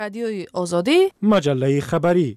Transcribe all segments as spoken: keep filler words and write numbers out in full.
رادیوی آزادی، مجله خبری.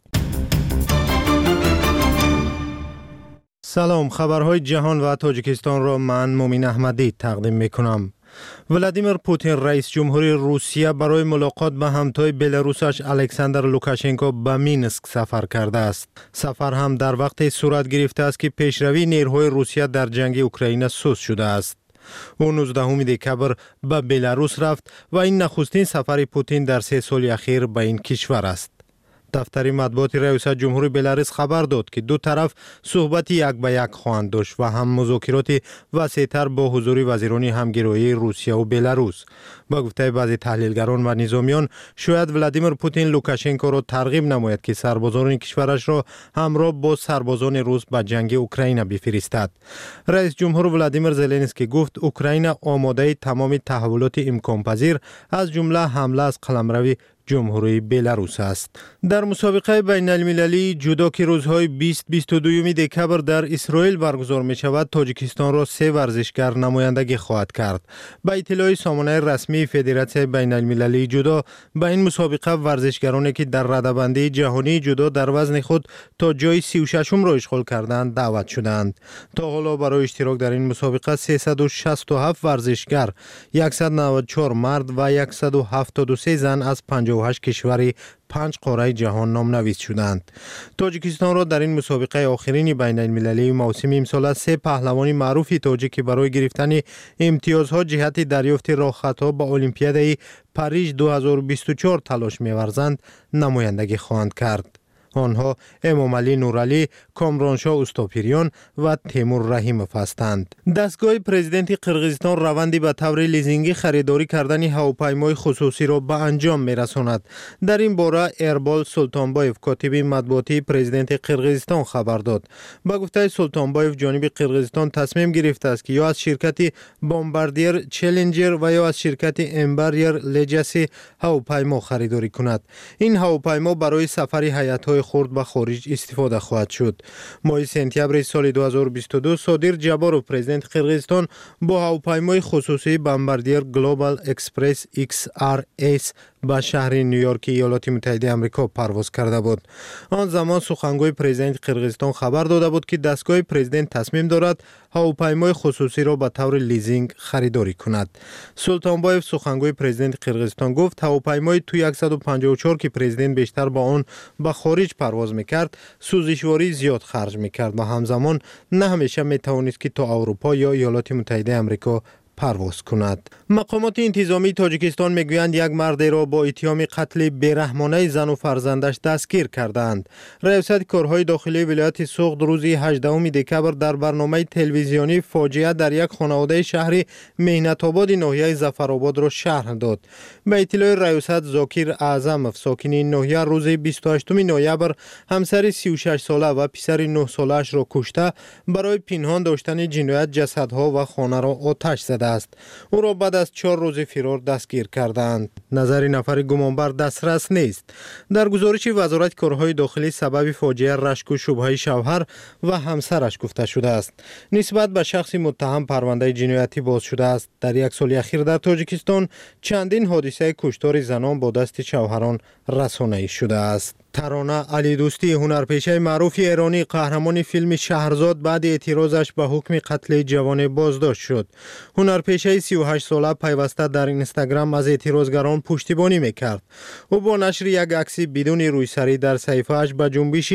سلام، خبرهای جهان و تاجیکستان را من مومین احمدی تقدیم می کنم. ولادیمیر پوتین رئیس جمهوری روسیه برای ملاقات با همتای بلاروسش الکساندر لوکاشنکو به مینسک سفر کرده است. سفر هم در وقت صورت گرفته است که پیشروی نیروهای روسیه در جنگ اوکراین سست شده است. او نوزدهم دکبر به بلاروس رفت و این نخستین سفر پوتین در سه سال اخیر به این کشور است. دفتر مطبوعات ریاست جمهوری بلاروس خبر داد که دو طرف صحبت یک به یک خواهند داشت و هم مذاکرات وسیع‌تر با حضور وزیران همگرایی روسیه و بلاروس. با گفته بعضی تحلیلگران و نظامیان، شاید ولادیمیر پوتین لوکاشنکو را ترغیب نماید که سربازان کشورش را همراه با سربازان روس به جنگ اوکراین بفرستد. رئیس جمهور ولادیمیر زلنسکی گفت اوکراین آماده تمام تحولات امکان پذیر از جمله حمله از قلمرو جمهوری بلاروس است. در مسابقه بین المللی جودو که روزهای بیست بیست و دو دکبر در اسرائیل برگزار می شود، تاجیکستان را سه ورزشگر نمایندگی خواهد کرد. با اطلاع سامانه رسمی فدراسیون بین المللی جودو، با این مسابقه ورزشگرانی که در رده‌بندی جهانی جودو در وزن خود تا جای سی و شش را اشغال کردند دعوت شدند. تا حالا برای اشتراک در این مسابقه سیصد و شصت و هفت ورزشگر، صد و نود و چهار مرد و صد و هفتاد و سه زن از پنجاه و هشت کشوری پنج قاره جهان نامنویس شدند. تاجیکستان را در این مسابقه آخرین بین المللی موسم امسال سه پهلوانی معروف تاجیک برای گرفتن امتیازها جهت دریافت راهخطها به المپیاد پاریژ دو هزار و بیست و چهار تلاش می‌ورزند نمایندگی خواهند کرد. آنها امامعلی نورعلی، کامرانشاه اوستاپیریان و تیمور رحیموف هستند. دستگاه پرزیدنت قرقیزستان روندی به طور لیزینگی خریداری کردن هواپیمای خصوصی را به انجام می‌رساند. در این باره ایربال سلطانبایف، کاتب مطبوعاتی پرزیدنت قرقیزستان خبر داد. با گفته سلطانبایف، جانب قرقیزستان تصمیم گرفته است که یا از شرکت بمباردیر چالنجر و یا از شرکت امبریر لجسی هواپیما خریداری کند. این هواپیما برای سفر هیئت‌های خرد به خارج استفاده خواهد شد. ماه سپتامبر سال دو هزار و بیست و دو صادر جبارو پرزیدنت قرقیزستان با هواپیمای خصوصی بمباردیر گلوبال اکسپرس ایکس آر اس به شهر نیویورک ایالات متحده آمریکا پرواز کرده بود. آن زمان سخنگوی پرزیدنت قرقیزستان خبر داده بود که دستگاه پرزیدنت تصمیم دارد هواپیمای خصوصی را به طور لیزینگ خریداری کند. سلطانبایف، سخنگوی پرزیدنت قرقیزستان، گفت هواپیمای تو صد و پنجاه و چهار که پرزیدنت بیشتر با آن به خارج پرواز میکرد، سوزشواری زیاد خرج میکرد و همزمان نه همیشه میتوانست که تا اروپا یا ایالات متحده آمریکا پرواز کند. مقامات انتظامی تاجیکستان میگویند یک مرد را با اتهام قتل بیرحمانه زن و فرزندش دستگیر کردند. ریاست کارهای داخلی ولایت سوغد روز هجدهم دکبر در برنامه تلویزیونی فاجعه در یک خانواده شهر مهنت آباد ناحیه ظفرآباد را شرح داد. به اطلاع ریاست، زاکیر اعظموف، ساکن این ناحیه، روز بیست و هشتم نوامبر همسر سی و شش ساله و پسر نه ساله‌اش را کشته برای پنهان داشتن جنایت جسدها و خانه را آتش زده است. او را بعد از چهار روز فرار دستگیر کردند. نظر نفر گمانبر دسترس نیست. در گزارش وزارت کارهای داخلی، سبب فاجعه رشک و شبهه شوهر و همسرش گفته شده است. نسبت به شخص متهم پرونده جنایتی باز شده است. در یک سال اخیر در تاجیکستان چندین حادثه کشتار زنان با دست شوهران رسانه‌ای شده است. ترانه علی دوستی، هنرپیشه معروف ایرانی، قهرمان فیلم شهرزاد، بعد اعتراضش به حکم قتل جوان بازداشت شد. هنرپیشه سی و هشت ساله پیوسته در اینستاگرام از اعتراضگران پشتیبانی میکرد. او با نشر یک عکس بدون رویسری در صفحه‌اش به جنبش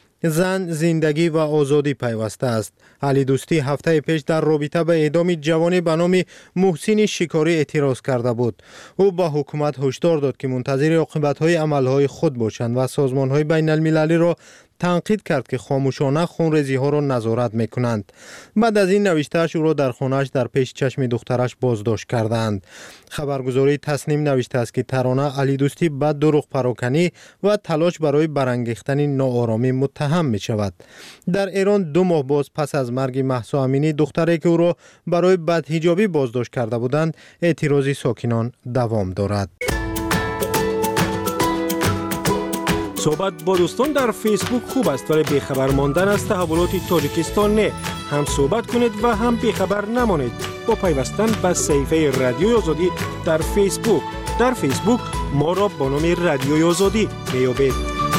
زن، زندگی و آزادی پیوسته است. علی دوستی هفته پیش در رابطه به اعدام جوانی به نام محسن شکاری اعتراض کرده بود. او با حکومت هشدار داد که منتظر عاقبت‌های عمل‌های خود باشند و سازمان‌های بین المللی را تنقید کرد که خاموشانه خونریزی‌ها را نظارت می‌کنند. بعد از این نوشته‌اش او را در خانه‌اش در پیش چشم دخترش بازداشت کردند. خبرگزاری تسنیم نوشته است که ترانه علی دوستی به دروغ پراکنی و تلاش برای برانگیختن ناآرامی متهم می‌شود. در ایران دو ماه باز پس از مرگ مهسا امینی، دختری که او را برای بدحجابی بازداشت کرده بودند، اعتراض ساکنان دوام دارد. صحبت با دوستان در فیسبوک خوب است، ولی بیخبر ماندن از تحولات تاجیکستان نه. هم صحبت کنید و هم بیخبر نمانید با پیوستن به صفحه رادیوی آزادی در فیسبوک. در فیسبوک ما را با نام رادیوی آزادی میابید.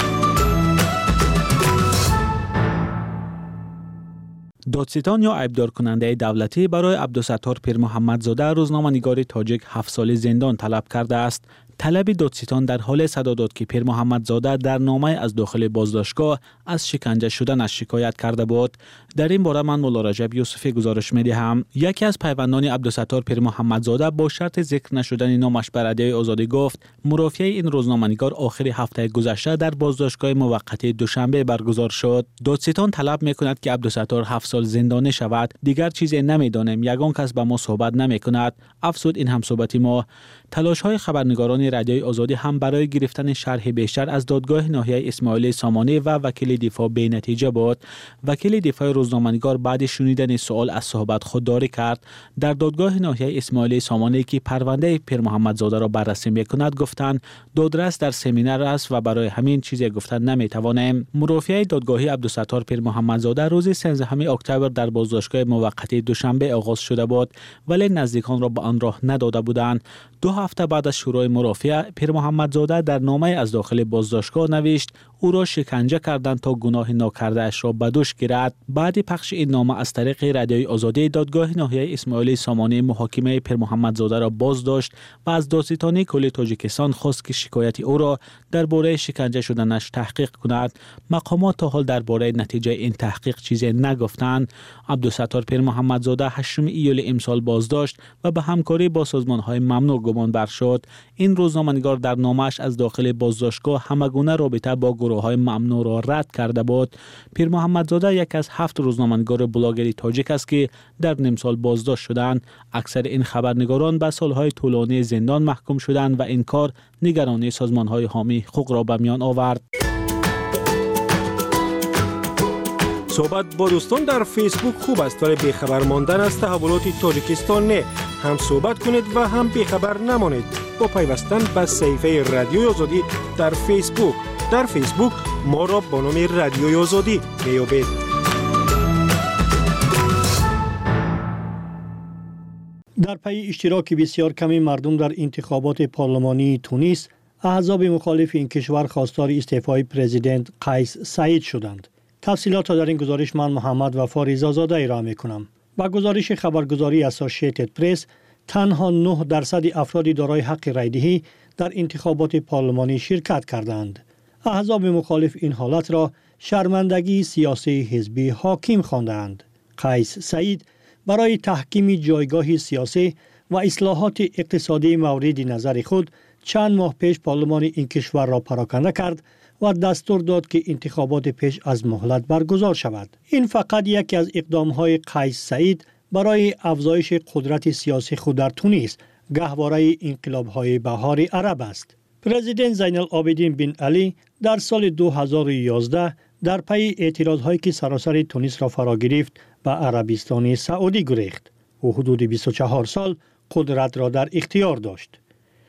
دادستان یا عیبدار کننده دولتی برای عبدالستار پیر محمدزاده روزنامه‌نگار تاجیک هفت سال زندان طلب کرده است. طلب دادستان در حال صدا داد که پیر محمدزاده در نامه از داخل بازداشتگاه از شکنجه شدنش شکایت کرده بود. در این باره من مولا رجب یوسفی گزارش می‌دهم. یکی از پیوندان عبدالستار پیر محمدزاده با شرط ذکر نشدن نامش بر رادیوی آزادی گفت مرافعه این روزنامه‌نگار آخر هفته گذشته در بازداشتگاه موقتی دوشنبه برگزار شد. دادستان طلب می‌کند که عبدالستار هفت سال زندانی شود. دیگر چیزی نمی‌دانیم. یگان کس با ما صحبت نمی‌کند. افسود این هم صحبت ما. تلاش‌های خبرنگاران رادیوی آزادی هم برای گرفتن شرح بیشتر از دادگاه ناحیه اسماعیل سامانی و وکیل دفاع به نتیجه بود. وکیل دفاع روزنامه‌نگار بعد شنیدن سوال از صحبت خودداری کرد. در دادگاه ناحیه اسماعیل سامانی که پرونده پیر محمدزاده را بررسی می‌کند گفتند دادرس در سمینار است و برای همین چیزی گفتن نمی‌توانیم. مرافعه دادگاهی عبدالستار پیر محمدزاده روز سیزدهم اکتبر در بازداشتگاه موقتی دوشنبه آغاز شده بود ولی نزدیکان را به آن راه نداده بودند. دو هفته بعد از شروع مرافعه پیر محمدزاده در نامه از داخل بازداشتگاه نوشت او را شکنجه کردند تا گناه ناکرده اش را به دوش گیرد. بعد پخش این نامه از طریق رادیوی آزادی دادگاه ناحیه اسماعیل سامانی محاکمه پیر محمدزاده را بازداشت و از دادستان کل تاجیکستان خواست که شکایت او را درباره شکنجه شدنش تحقیق کند. مقامات تا حال درباره نتیجه این تحقیق چیزی نگفتند. عبدالستار پیر محمدزاده هشتم ایول امسال بازداشت و به همکاری با سازمان‌های ممنوع گمان بر شد. این روزنامه‌نگار در نامش از داخل بازداشتگاه همگونه رابطه با گروه‌های ممنوع را رد کرده بود. پیر محمدزاده یک از هفت روزنامه‌نگار بلاگری تاجیک است که در نیم سال بازداشت شدند. اکثر این خبرنگاران به سالهای طولانی زندان محکوم شدند و این کار نگرانی سازمان‌های حامی حقوق را به میان آورد. صحبت با دوستان در فیسبوک خوب است ولی بیخبر ماندن از تحولات تاجیکستان نه. هم صحبت کنید و هم بیخبر نمانید با پیوستن به صفحه رادیوی آزادی در فیسبوک. در فیسبوک ما را با نام رادیوی آزادی میابید. در پی اشتراک بسیار کمی مردم در انتخابات پارلمانی تونس، احزاب مخالف این کشور خواستار استعفای پرزیدنت قیس سعید شدند. تفصیلات را در این گزارش من محمد وفا رضازاده ارائه می‌کنم. با گزارش خبرگزاری اسوسییتد پرس، تنها نه درصد افراد دارای حق رایدهی در انتخابات پارلمانی شرکت کردند. احزاب مخالف این حالت را شرمندگی سیاسی حزبی حاکم خواندند. قیس سعید برای تحکیم جایگاه سیاسی و اصلاحات اقتصادی مورد نظر خود چند ماه پیش پارلمان این کشور را پراکنده کرد و دستور داد که انتخابات پیش از مهلت برگزار شود. این فقط یکی از اقدام‌های قیس سعید برای افزایش قدرت سیاسی خود در تونس، گهواره انقلاب‌های بهار عرب است. پرزیدنت زین العابدین بن علی در سال دو هزار و یازده در پی اعتراض‌هایی که سراسر تونس را فرا گرفت به عربستان سعودی گریخت. او حدود بیست و چهار سال قدرت را در اختیار داشت.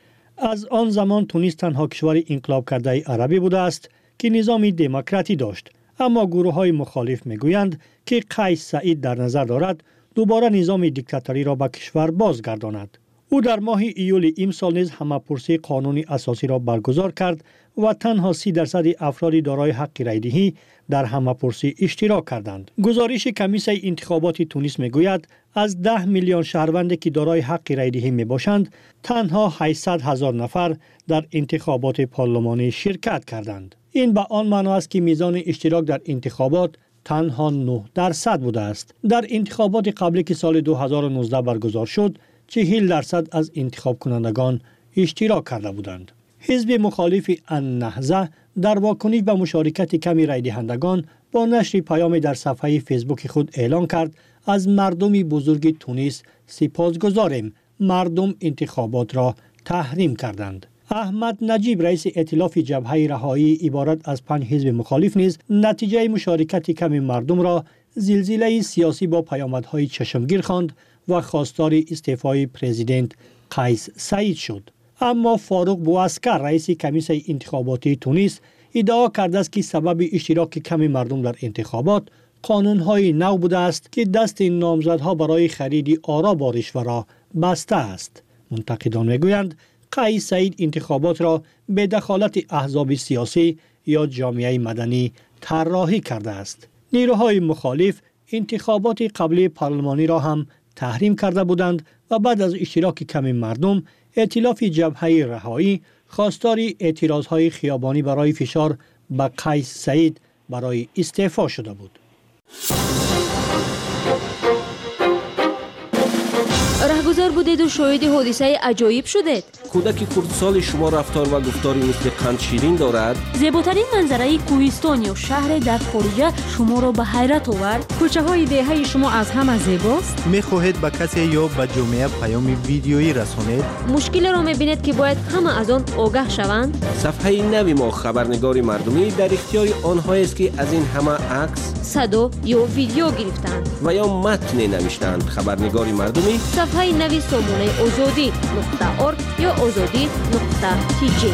از آن زمان تونس تنها کشور انقلاب کرده عربی بوده است که نظام دموکراتی داشت، اما گروه‌های مخالف می‌گویند که قیس سعید در نظر دارد دوباره نظام دیکتاتوری را به کشور بازگرداند. او در ماه ایول امسال نیز همه‌پرسی قانونی اساسی را برگزار کرد و تنها سی درصد افراد دارای حق رایدهی در همه‌پرسی اشتراک کردند. گزارش کمیسیون انتخابات تونس میگوید از ده میلیون شهروندی که دارای حق رایدهی میباشند، تنها هشتصد هزار نفر در انتخابات پارلمانی شرکت کردند. این به آن معنی است که میزان اشتراک در انتخابات تنها نه درصد بوده است. در انتخابات قبلی که سال دو هزار و نوزده برگزار شد، چهل درصد از انتخاب کنندگان اشتراک کرده بودند. حزب مخالف النهضه در واکنش به مشارکت کمی رای دهندگان با نشر پیام در صفحه فیسبوک خود اعلان کرد از مردم بزرگ تونس سپاسگزاریم، مردم انتخابات را تحریم کردند. احمد نجیب رئیس ائتلاف جبهه رهایی عبارت از پنج حزب مخالف نیز نتیجه مشارکت کمی مردم را زلزله سیاسی با پیامدهای چشمگیر خواند و خواستار استعفای پرزیدنت قیس سعید شد. اما فاروق بواسکر رئیس کمیسیون انتخاباتی تونس ادعا کرده است که سبب اشتراک کمی مردم در انتخابات قانون‌های نو بوده است که دست این نامزدها برای خرید آرا با رشوه را بسته است. منتقدان میگویند قیس سعید انتخابات را به دخالت احزاب سیاسی یا جامعه مدنی طراحی کرده است. نیروهای مخالف انتخابات قبلی پارلمانی را هم تحریم کرده بودند و بعد از اشتراک کم مردم، ائتلاف جبهه رهایی خواستار اعتراضهای خیابانی برای فشار به قیس سعید برای استعفا شده بود. رهگذر بودید و شاهد حادثه عجایب شدید. کودک کردسال شما رفتار و گفتاری مثل قند شیرین دارد. زیباترین منظره کوهستان یا شهر در خارجه شما را به حیرت آورد. کوچه های دهه شما از همه زیباست. می‌خواهید به کسی یا به جامعه پیام ویدیویی رسانید؟ مشکل را می‌بینید که باید همه از آن آگاه شوند. صفحه نوی ما خبرنگار مردمی در اختیار آنها است که از این همه عکس، صدا یا ویدیو گرفتند و یا متن نوشتند. خبرنگار مردمی صفحه نوی سامانه آزادی نقطه ارگ یا آزادی نقطه تی جی.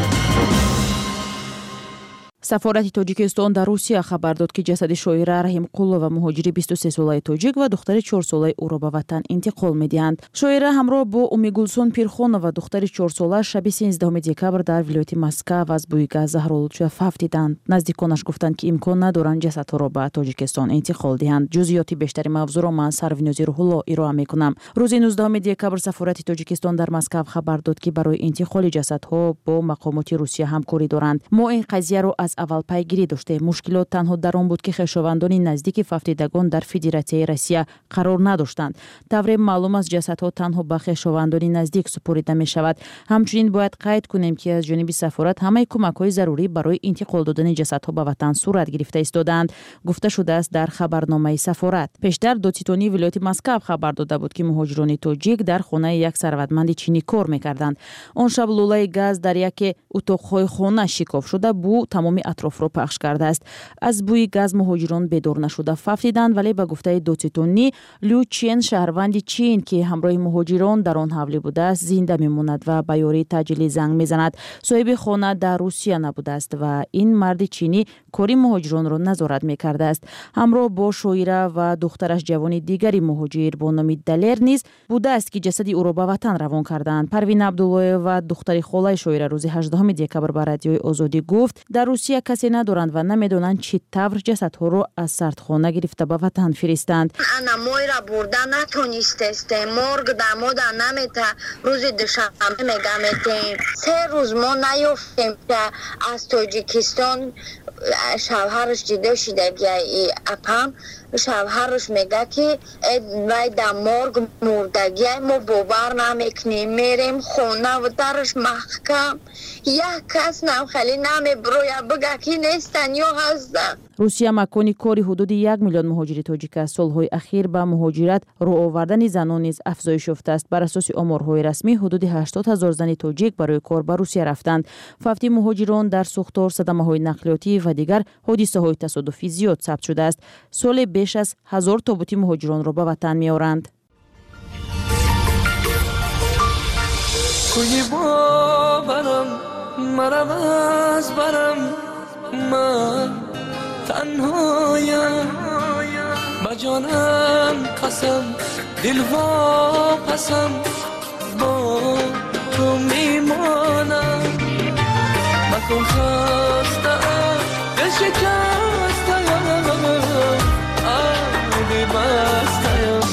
سفارت تاجیکستان در روسیه خبر داد که جسد شاعره رحیم قولова مهاجر بیست و سه ساله تاجیک و دختر چهار ساله او را به وطن انتقال می‌دهند. شاعره همراه با امیگولسون پیرخانова دختر چهار ساله شب سیزدهم دکبر در ولایت مسکو از بوی گاز زهرآلود فوت دیدند. نزدیکانش گفتند که امکان ندارند جسدها را به تاجیکستان انتقال دهند. جزئیات بیشتری موضوع را من سروینوزی روح‌الله ارائه می‌کنم. روز نوزدهم دکبر سفارت تاجیکستان در مسکو خبر داد که برای انتقال جسدها با مقامات روسیه همکاری دارند. ما این قضیه را از اول پیگیری داشته. مشکلات تنها در آن بود که خویشاوندان نزدیک فوتیدگان در فدراسیون روسیه قرار نداشتند. طور معلوم است جسدها تنها به خویشاوندان نزدیک سپرده می شود. همچنین باید قید کنیم که از جانب سفارت همه کمک‌های ضروری برای انتقال دادن جسدها به وطن صورت گرفته ایستادند. گفته شده است در خبرنامه سفارت. پیشتر دادستانی ولایت مسکو خبر داده بود که مهاجران تاجیک در خانه یک ثروتمند چینی کار می‌کردند. آن شب لوله گاز در یک اتاق‌های خانه شکاف شده بو تمام اطراف را پخش کرده است. از بوی گاز مهاجران بدور نشده فوتیدند، ولی به گفته دادستانی لو چین شهروند چین که همراه مهاجران در آن حوالی بوده است زنده میماند و به یاری تجلی زنگ میزند. صاحب خانه در روسیه نبوده است و این مرد چینی کاری مهاجران را نظارت میکرده است. همراه با شاعره و دخترش جوان دیگری مهاجر با نام دلر نیز بوده است که جسد او را به وطن روان کردند. پروین عبدالله و دختر خاله شاعره روز هجدهم دکبر به رادیوی آزادی گفت در روسیه کسی ندارند و نمیدونند چی طور جسدها رو از سردخانه گرفته به وطن فرستند. انا مویرا بردن نتونیسته مرگ دمو در نمیته روز دوشنبه میگم سه روز ما نیفتیم که از تاجیکستان شوهرش دیده شده گیه اپم شوهرش میگه که وای در مرگ مردگی ما باور نمیکنیم میریم خونه و درش محکم یک کس نمخلی نمی بروی بگه که نیستن یا هستن. روسیه مکانی کاری حدود یک میلیون مهاجر تاجیک است. سالهای اخیر به مهاجرت رو آوردن زنان نیز افزایش یافته است. بر اساس آمارهای رسمی حدود هشتاد هزار زن تاجیک برای کار به روسیه رفتند. فوت مهاجران در سوختار، صدمه‌های نقلیاتی و دیگر حادثه‌های تصادفی زیاد ثبت شده است. سال بیش از هزار تابوت مهاجران را به وطن می‌آورند. کوی باورم مرم از برم من تنهایم با جانم قسم دل وا پسم با تو میمانم مکن خستم دل شکستم آبی بستم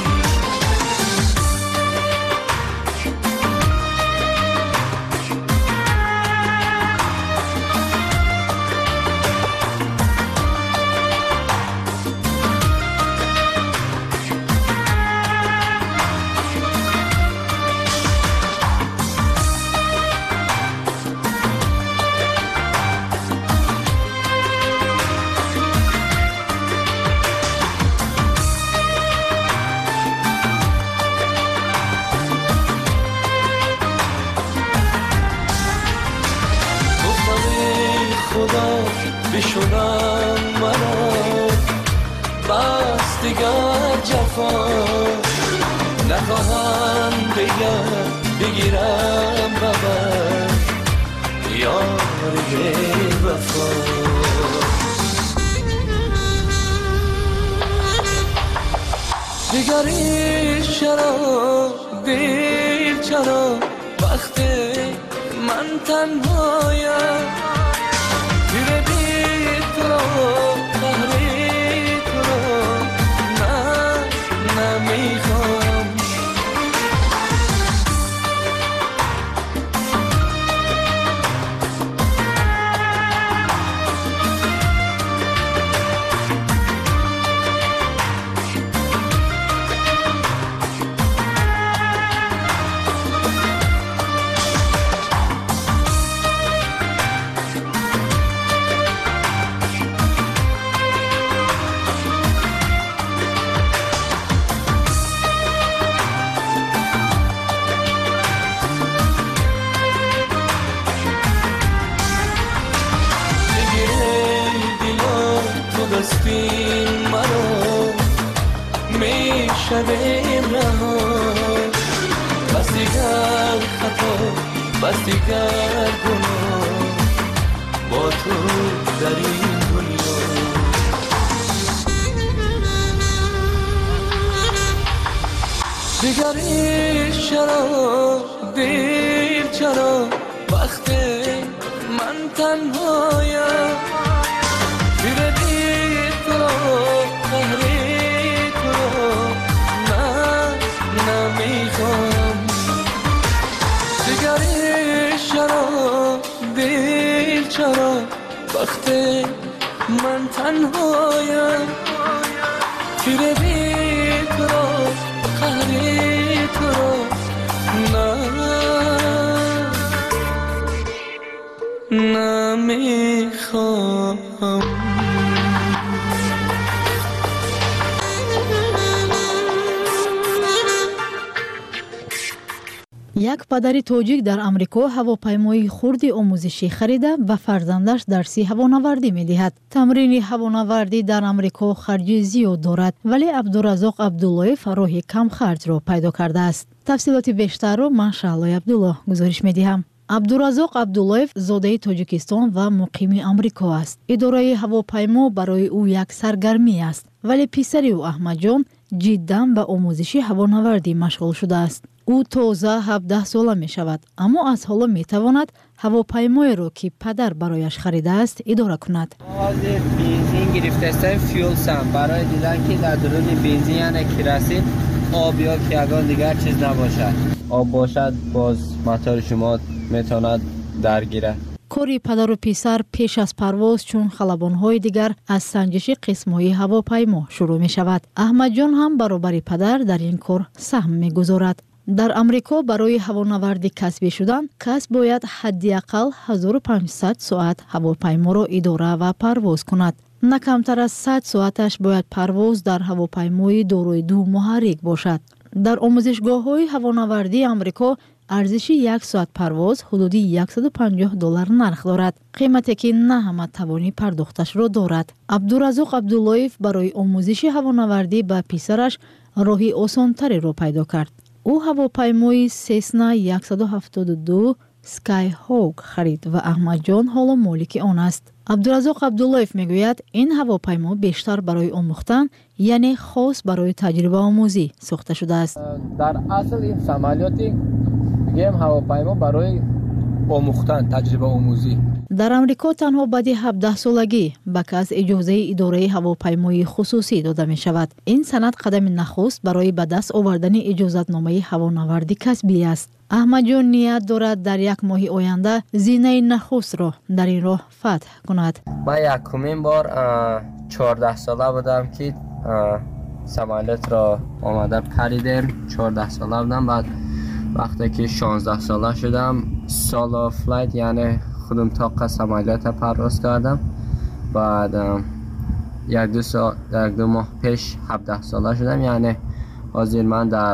بشونم منو بس دیگر جفا نخواهم بگم بگیرم ببر یار وفا دیگری چرا دل چرا وقتی من تنهایم تیر بی تو رو قهری تو رو نه نمیخوام دستین مرا میشویم رها بس دیگر خطا بس دیگر گناه با تو در این دنیا دیگر ایش چرا دیر چرا وقت من تنهایم تیر بی تو رو قهری تو رو نه نمیخوام دیگری چرا دیر چرا وقت من تنهایم تیر بی تو رو قهری تو رو نه نمیخوام یک پدر توجیک در امریکا هواپیمای خردی آموزشی خریده و فرزندش درسی هوانوردی می‌دهد. تمرین هوانوردی در امریکا خرج زیاد دارد، ولی عبدالرزاق عبداللهیف راه کم خرج را پیدا کرده است. تفصیلات بیشتر را من شعله عبدالله گزارش می‌دهم. عبدالرزاق عبداللهیف زاده تاجیکستان و مقیم امریکا است. اداره هواپیما برای او یک سرگرمی است، ولی پسری او احمد جان جداً به آموزش هوانوردی مشغول شده است. او تازه هفده ساله می شود، اما از حالا می تواند هواپیمایی را که پدر برایش خریده است اداره کند. حاضر بنزین گرفته است فیول سم برای دیدن که در درون بنزین یعنی کراسین آب یا کیگان دیگر چیز نباشد. آب باشد باز موتور شما میتواند درگیره. کاری پدر و پسر پیش از پرواز چون خلبان‌های دیگر از سنجش قسم‌های هواپیما شروع می شود. احمد جان هم برابر پدر در این کار سهم می گذارد. در امریکا برای هوانوردی کسبی شدن کس باید حداقل هزار و پانصد ساعت هواپیما را اداره و پرواز کند. نه کمتر از صد ساعتش باید پرواز در هواپیمای دارای دو محرک باشد. در آموزشگاه‌های هوانوردی امریکا ارزش یک ساعت پرواز حدودی صد و پنجاه دلار نرخ دارد، قیمتی که نه همه توانی پرداختش را دارد. عبدالرزاق عبداللهیف برای آموزش هوانوردی به پسرش راهی آسان‌تری را پیدا کرد. او هواپیمای سسنا صد و هفتاد و دو سکای هاک خرید و احمد جان حالا مالک آن است. عبدالرزاق عبداللهیف میگوید این هواپیما بیشتر برای آموختن یعنی خاص برای تجربه آموزی ساخته شده است. در اصل این سمالیاتی گیم هواپیما برای آموختن تجربه آموزی. در امریکا تنها بعد هفده سالگی به کس اجازه اداره هواپیمای خصوصی داده می شود. این سند قدم نخست برای به دست آوردن اجازتنامه هوانوردی کسبی است. احمد جان نیت دارد در یک ماه آینده زینه نخست را در این راه فتح کند. من یکمین بار چهارده ساله بودم که سمالیات را آمده پریدم. چهارده ساله بودم. بعد وقتی که شانزده ساله شدم سالو فلایت یعنی خودم طاقه سمالیات پرواز کردم. بعد یک دو سال یک دو ماه پیش هفده ساله شدم، یعنی حاضر من در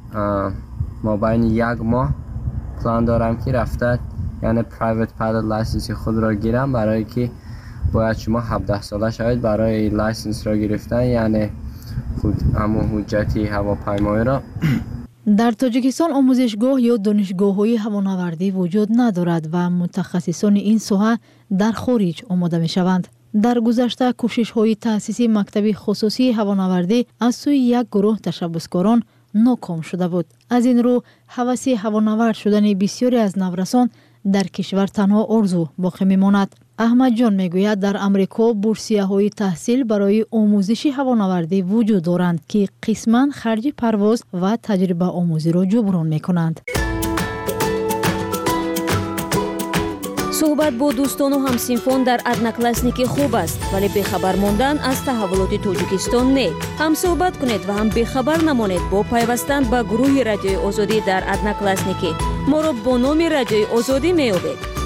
مابین یک ماه پلان دارم که رفته یعنی پرایوت پایلوت لایسنس خود را گیرم، برای که باید شما هفده ساله شوید برای لایسنس را گرفتن یعنی خود همون حجتی هواپیمایی را. در تاجیکستان آموزشگاه یا دانشگاه‌های هوانوردی وجود ندارد و متخصصان این ساحه در خارج آماده می‌شوند. در گذشته کوشش‌های تأسیس مکتب خصوصی هوانوردی از سوی یک گروه تشبسکاران ناکام شده بود. از این رو هوس هوانورد شدن بسیاری از نورسان در کشور تنها آرزو باقی میماند. احمد جان میگوید در امریکا بورسیه‌های تحصیل برای آموزش هوانوردی وجود دارند که قسماً خرج پرواز و تجربه آموزی را جبران میکنند. صحبت با دوستان و همسینفان در ادناکلاسنیکی خوب است، ولی بخبر ماندن از تحولات تاجیکستان نه. هم صحبت کنید و هم بخبر نمانید با پیوستن به گروه رادیوی آزادی در ادناکلاسنیکی. ما را با نام رادیوی آزادی میابید.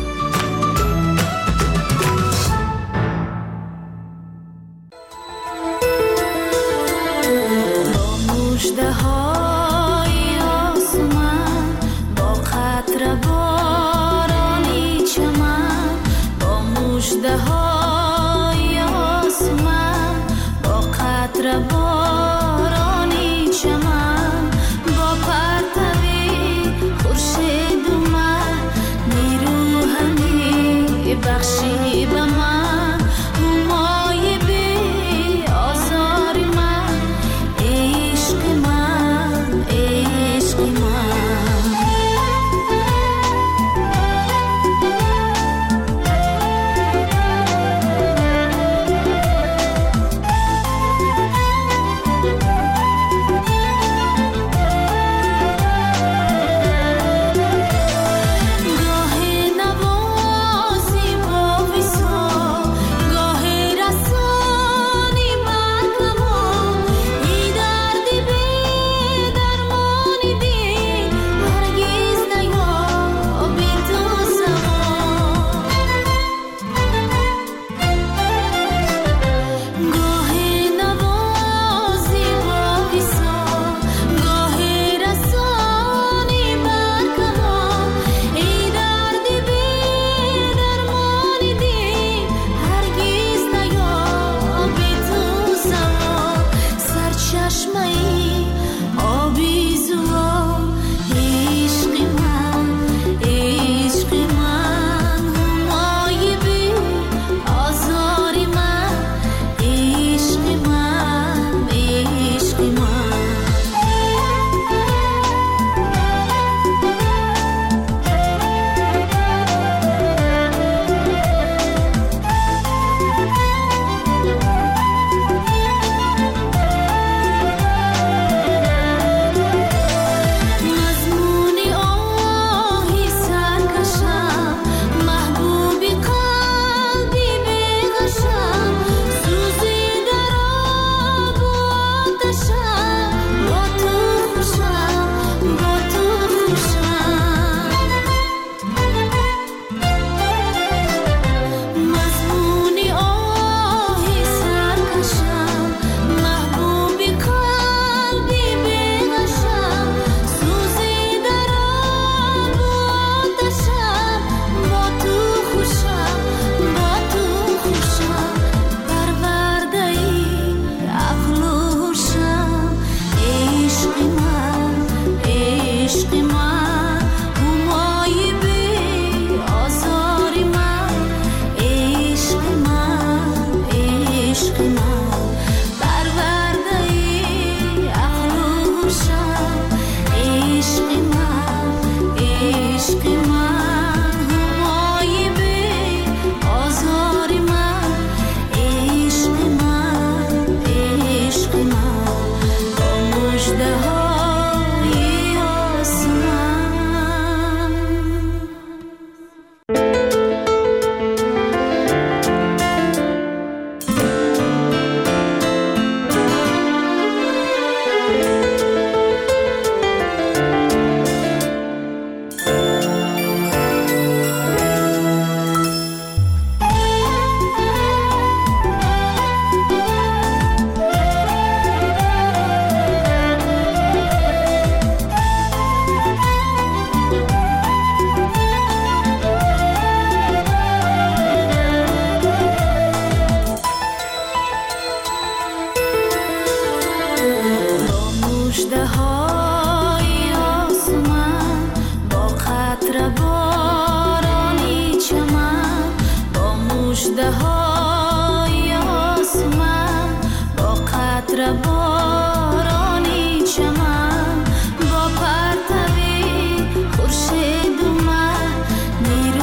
با پرتوی خورشید اومد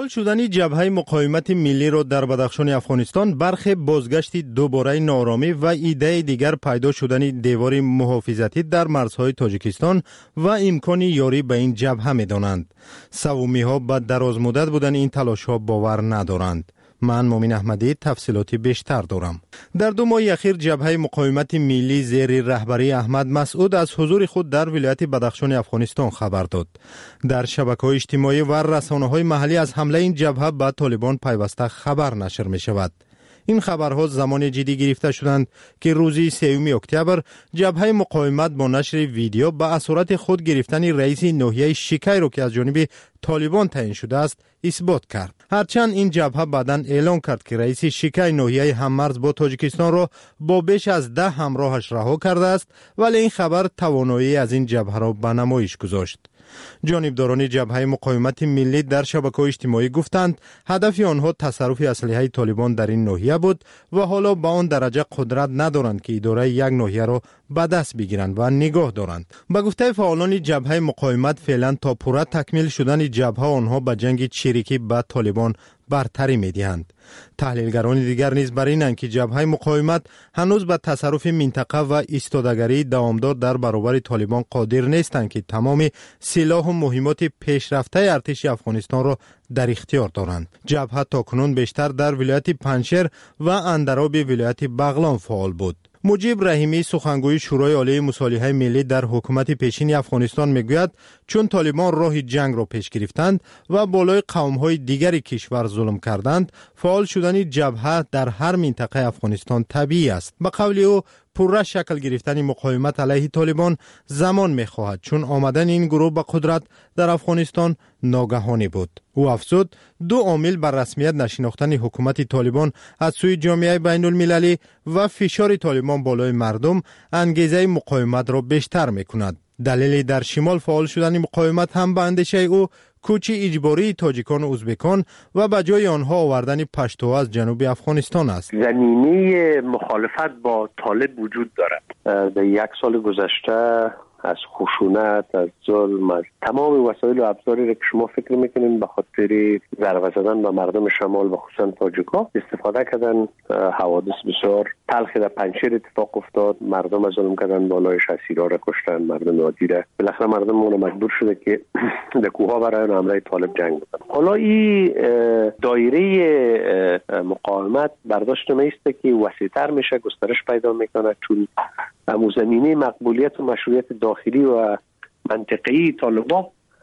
شدن جبهه مقاومت ملی را در بدخشان افغانستان برخی بازگشت دوباره نارامی و ایده دیگر پیدا شدن دیوار محافظتی در مرزهای تاجیکستان و امکان یاری به این جبهه می دانند. سومی ها به دراز مدت بودن این تلاش ها باور ندارند. من مومین احمدی تفصیلاتی بیشتر دارم. در دو ماه اخیر جبهه مقاومت ملی زیر رهبری احمد مسعود از حضور خود در ولایت بدخشان افغانستان خبر داد. در شبکه‌های اجتماعی و رسانه‌های محلی از حمله این جبهه به طالبان پیوسته خبر نشر می شود. این خبرها زمان جدی گرفته شدند که روز سوم اکتبر جبهه مقاومت با نشر ویدیو به اسارت خود گرفتن رئیس ناحیه شیکای را که از جانب طالبان تعیین شده است اثبات کرد. هرچند این جبهه بعداً اعلام کرد که رئیس شیکای ناحیه هممرز با تاجیکستان را با بیش از ده همراهش رها کرده است، ولی این خبر توانایی از این جبهه را به نمایش گذاشت. جانبداران جبهه مقاومت ملی در شبکه‌های اجتماعی گفتند هدف آنها تصرف اسلحه طالبان در این ناحیه بود و حالا به آن درجه قدرت ندارند که اداره یک ناحیه را به دست بگیرند و نگاه دارند. به گفته فعالان جبهه مقاومت فعلا تا پوره تکمیل شدن جبهه آنها به جنگ چریکی با طالبان برتری می‌دهند. تحلیلگران دیگر نیز بر اینند که جبهه مقاومت هنوز به تصرف منطقه و ایستادگری دوامدار در برابر طالبان قادر نیستند که تمام سلاح و مهمات پیشرفته ارتش افغانستان را در اختیار دارند. جبهه تاکنون بیشتر در ولایت پنجشیر و اندراب ولایت بغلان فعال بود. مجیب رحیمی سخنگوی شورای عالی مصالحه ملی در حکومت پیشین افغانستان میگوید چون طالبان راه جنگ را پیش گرفتند و بالای قوم‌های دیگری کشور ظلم کردند، فعال شدن جبهه در هر منطقه افغانستان طبیعی است. به قول او پوره شکل گرفتن مقاومت علیه طالبان زمان می‌خواهد چون آمدن این گروه به قدرت در افغانستان ناگهانی بود. او افزود دو عامل بر رسمیت نشناختن حکومت طالبان از سوی جامعه بین المللی و فشار طالبان بالای مردم انگیزه مقاومت را بیشتر می‌کند. دلیل در شمال فعال شدن مقاومت هم به اندیشه او کوچ اجباری تاجیکان و ازبکان و به جای آنها آوردن پشتوها از جنوب افغانستان است. زمینه مخالفت با طالب وجود دارد. در یک سال گذشته از خشونت، از ظلم، از تمام وسایل و ابزاری را که شما فکر میکنین به خاطر ضربه زدن به مردم شمال و خصوصا تاجیک‌ها استفاده کردن. حوادث بسیار تلخی در پنجشیر اتفاق افتاد، مردم از ظلم کردن، بالایش اسیرا را کشتن، مردم عادی را. بالاخره مردم اون مجبور شده که به کوه‌ها برای حمله طالب جنگ بکنن. حالا این دایره مقاومت برداشت میسته که وسیع‌تر میشه، گسترش پیدا میکنه چون زمینه مقبولیت و مشروعیت داخلی و منطقی طالبان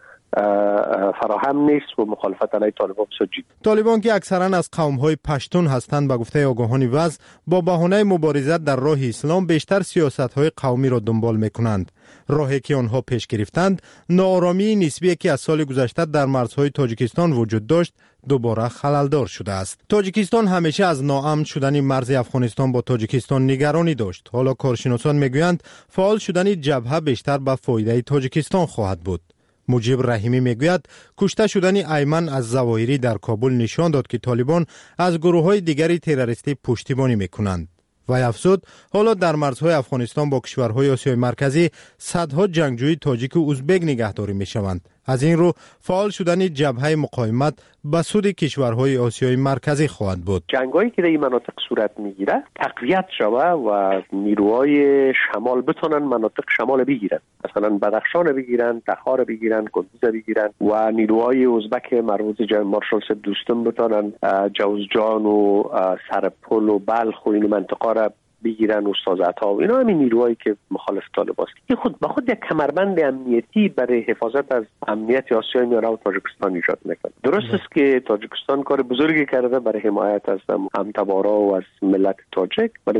فراهم نیست و مخالفت علیه طالبان بسیار جدی. طالبان که اکثرا از قوم‌های پشتون هستند به گفته آگاهان وضع با بهانه مبارزت در راه اسلام بیشتر سیاست‌های قومی را دنبال می‌کنند. راهی که آنها پیش گرفتند ناآرامی نسبی که از سال گذشته در مرزهای تاجیکستان وجود داشت دوباره خللدار شده است. تاجیکستان همیشه از ناامن شدن مرز افغانستان با تاجیکستان نگرانی داشت. حالا کارشناسان میگویند فعال شدن جبهه بیشتر به فایده تاجیکستان خواهد بود. مجیب رحیمی میگوید کشته شدن ایمن از ظواهری در کابل نشان داد که طالبان از گروه‌های دیگری تروریستی پشتیبانی میکنند. و افزود حالا در مرزهای افغانستان با کشورهای آسیای مرکزی صدها جنگجوی تاجیک و ازبک نگهداری میشوند. از این رو فعال شدن جبهه مقاومت به سود کشورهای آسیای مرکزی خواهد بود. جنگایی که در این مناطق صورت میگیره تقویت شوه و نیروهای شمال بتونن مناطق شمال بگیرن، مثلا بدخشان بگیرن، تخار بگیرن، کندوز بگیرن و نیروهای ازبک مربوط به مارشال سید دوستم بتونن جوزجان و سرپل و بلخ و این منطقه را بگیرن، استازها و اینا همین نیروهایی که مخالف طالبان است. این خود به خود یک کمربند امنیتی برای حفاظت از امنیت آسیای میانه و تاجیکستان ایجاد میکنه. درست است که تاجیکستان کار بزرگی کرده برای حمایت از همتبارا و از ملت تاجیک، ولی